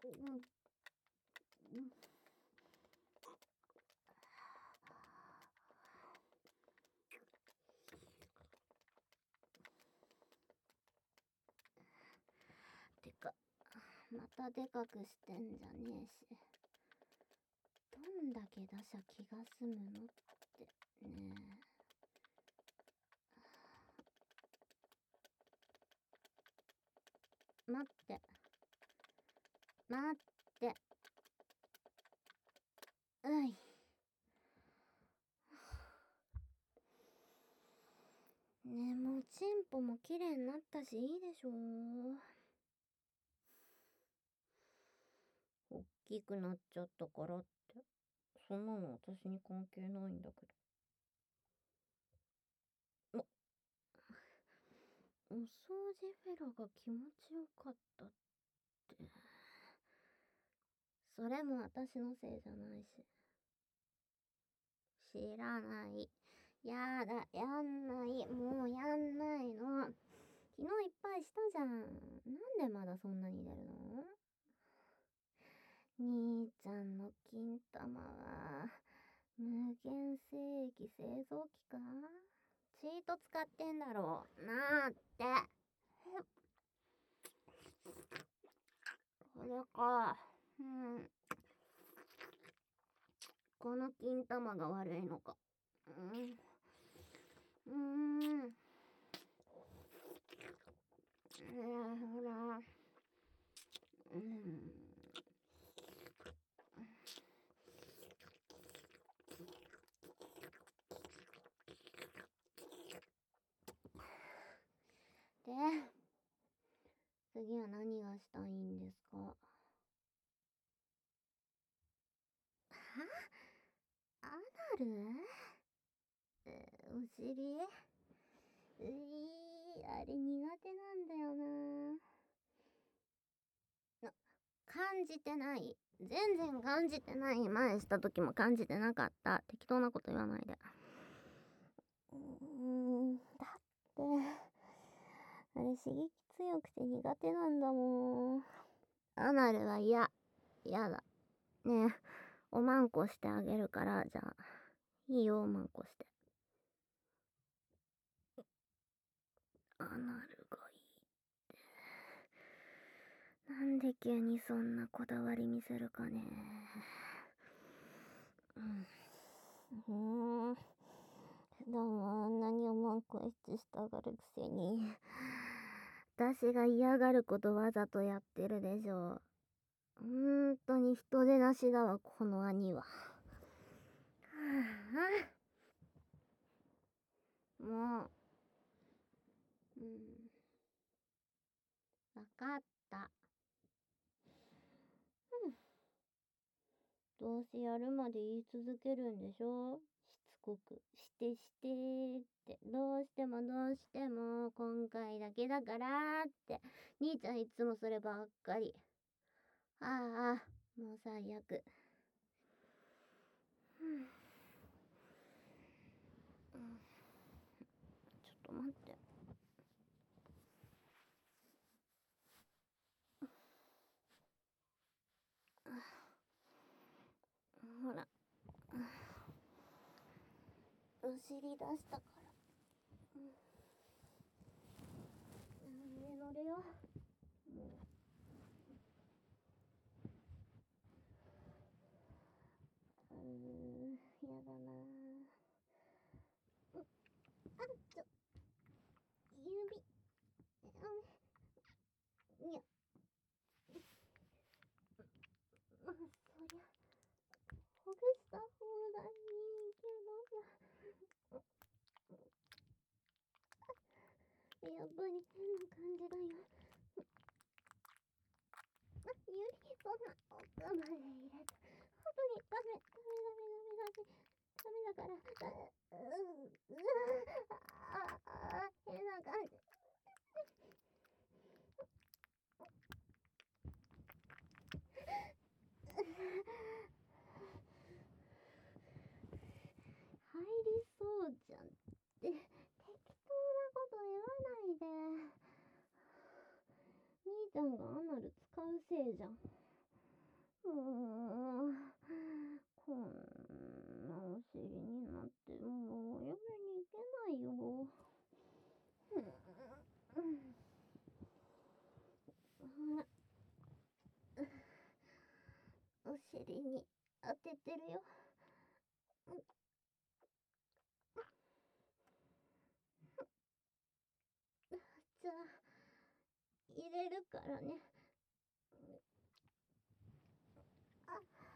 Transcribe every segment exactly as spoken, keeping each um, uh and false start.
てか、またでかくしてんじゃねえし。どんだけ出しゃ気が済むのってねえ。待って。待って。うい。ねえ、もうチンポも綺麗になったしいいでしょ。おっきくなっちゃったからって、そんなの私に関係ないんだけど。ま、お掃除フェラが気持ちよかったって。それも私のせいじゃないし。知らない。やだ、やんない。もうやんないの。昨日いっぱいしたじゃん。なんでまだそんなに出るの？兄ちゃんの金玉は、無限世紀製造機か？チート使ってんだろう。なーって。これか。うん。この金玉が悪いのか。うん。うーん。ほら。うん。で、次は何がしたいんですか？は？アナル？お尻？ういー、あれ苦手なんだよな。な、感じてない。全然感じてない。前した時も感じてなかった。適当なこと言わないで。うーん、だって、あれ刺激強くて苦手なんだもん。アナルは嫌。嫌だ。ねえ、おまんこしてあげるから、じゃあ。いいよ、おまんこして。アナルがいいって。なんで急にそんなこだわり見せるかね。うん。うーん。普段はあんなにおまんこエッチしたがるくせに、私が嫌がることわざとやってるでしょ。ほんとに人でなしだわ、この兄は。はぁ、もう。うん。わかった。うん。どうせやるまで言い続けるんでしょ？しつこく。してしてーって。どうしてもどうしても、今回だけだからーって。兄ちゃんいつもそればっかり。ああ、もう最悪。うん。うん、ちょっと待って。ほら。お尻出したから。うん。上乗るよ。もう。うーん、やだなぁ。あっちょ、指。うん。いや。まあ、そりゃ、ほぐした方がいいけどな。やっぱり変な感じだよ。あ、指、そんな奥まで入れた。本当にダメ、ダメダメダメダメ。ダメだから、う、う、う、ああ、変な感じ。入りそうじゃんって適当なこと言わないで。兄ちゃんがアナル使うせいじゃん。 尻に当ててるよ。じゃあ入れるからね。あ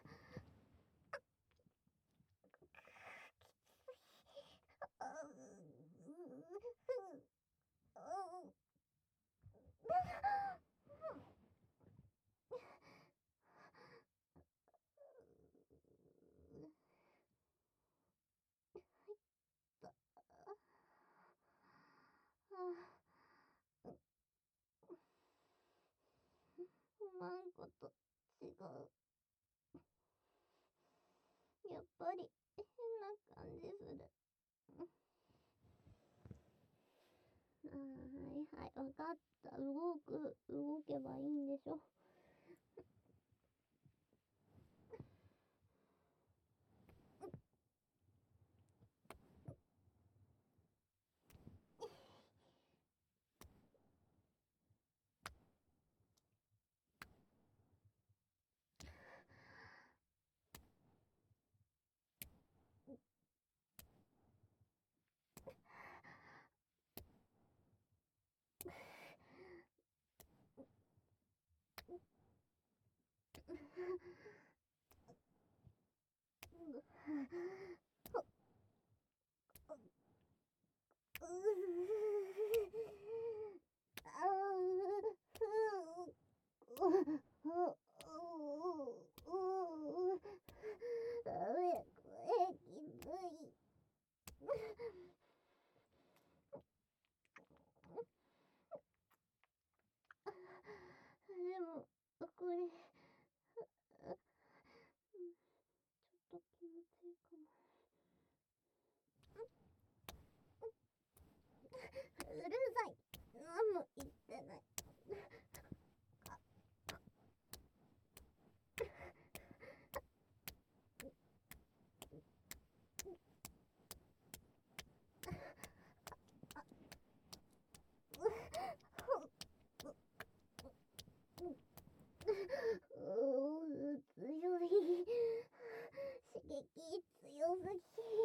うまんこと違う。やっぱり変な感じする。はいはい、わかった。動く、動けばいいんでしょ。でもこれちょっと気持ちいいかも。うるさい。何も言ってない。うー強い。刺激強すぎ。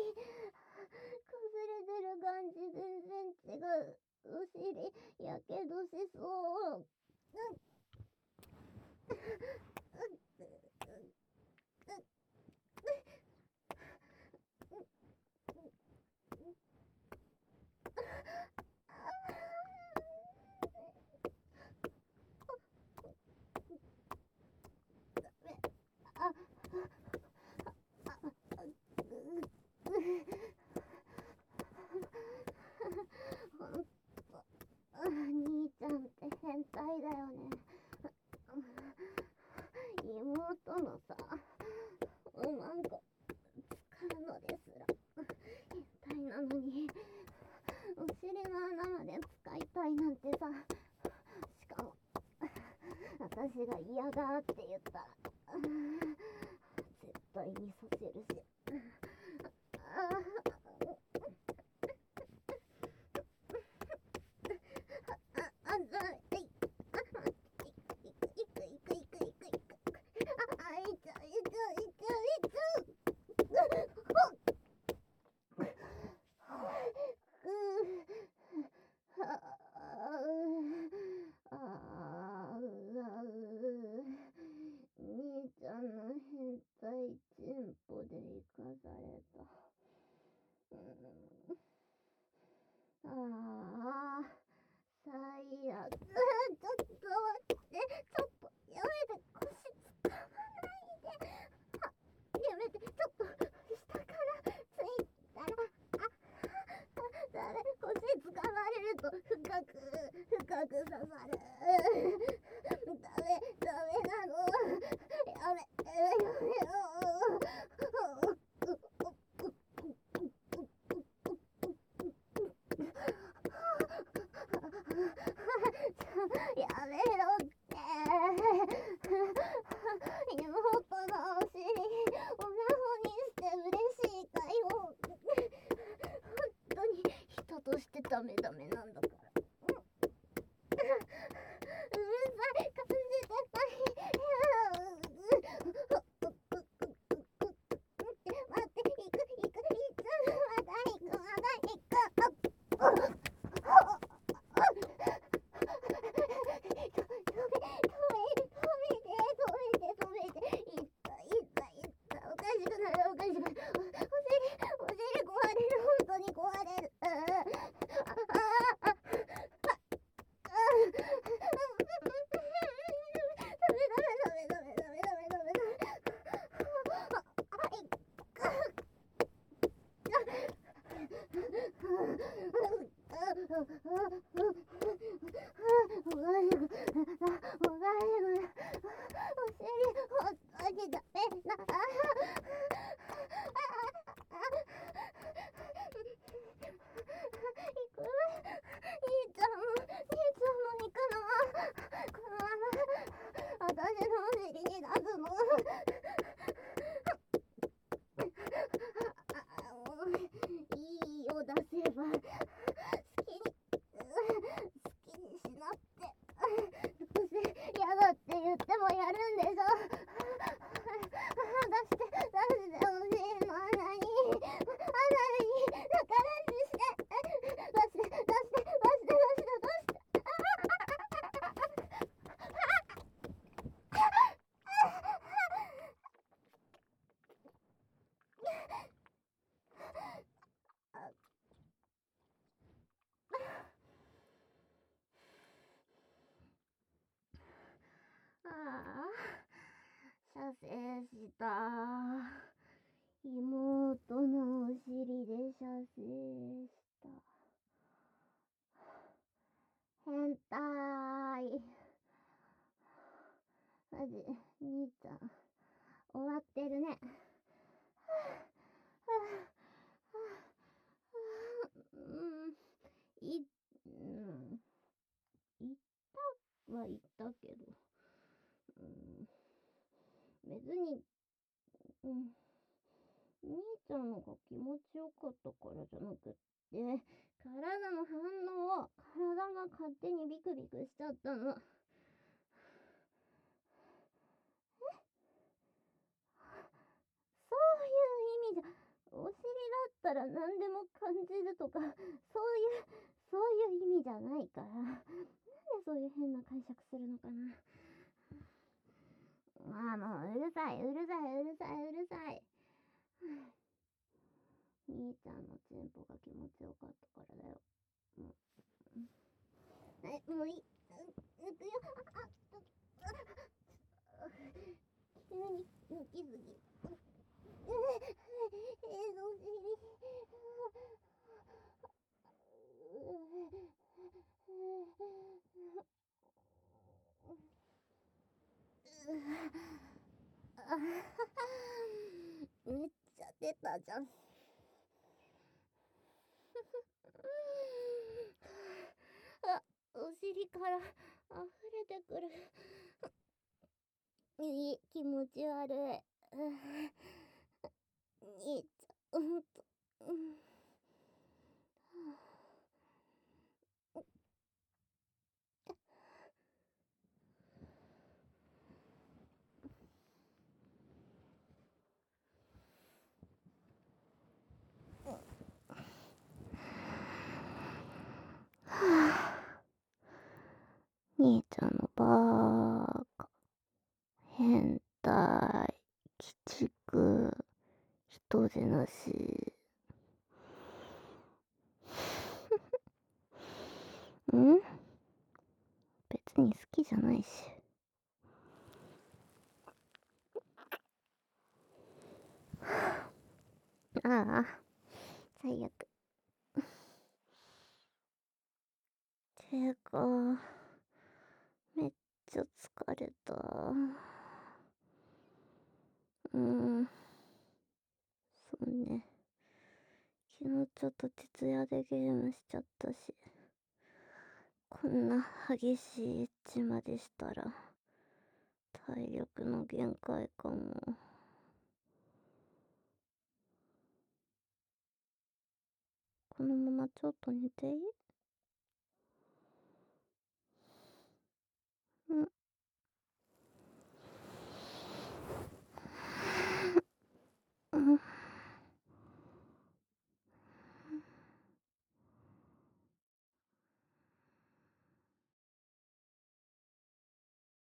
崩れてる感じ全然違う。お尻やけどしそう。あほんと兄ちゃんって変態だよね。妹のさおまんこ使うのですら変態なのに、お尻の穴まで使いたいなんてさ。しかも私が嫌がって言ったら絶対にさせるし。あああざい。いくいくいくいくいくいく。あいちゃいちゃいちゃいちゃ。兄ちゃんの変態チンポで生かされた。ああ最悪。ちょっと待って、ちょっとやめて、腰つかまないで。やめて、ちょっと下からついたら、あダメ、腰つかまれると深く深く刺さる。ダメダメなの。やめやめよ。やめろって。妹のお尻おなほにして嬉しいかよ。本当に人としてダメダメなんだから。うるさい、感じてない。 生した。妹のお尻で射精した。変態。マジ、兄ちゃん、終わってるね。うん、い、うん、言ったは言ったけど、うん、別に、うん、兄ちゃんのが気持ちよかったからじゃなくって、体の反応を、体が勝手にビクビクしちゃったの。そういう意味じゃ、お尻だったら何でも感じるとか、そういう、そういう意味じゃないから。なんでそういう変な解釈するのかな。まあもう、うるさい、うるさい、うるさい、うるさい。兄ちゃんのチンポが気持ちよかったからだよ。もう。はい、もういい。抜くよ。あ、あ、急に抜きすぎ。えー、お尻。めっちゃ出たじゃん。あ、お尻から溢れてくる。いい、気持ち悪い。兄ちゃん、ほんと。うん。兄ちゃんのバーカ、変態、鬼畜、人でなし。ん？別に好きじゃないし。ああ、最悪。ていうか、めっちゃ疲れた。うーん。そうね。昨日ちょっと徹夜でゲームしちゃったし。こんな激しいエッチまでしたら、体力の限界かも。このままちょっと寝ていい？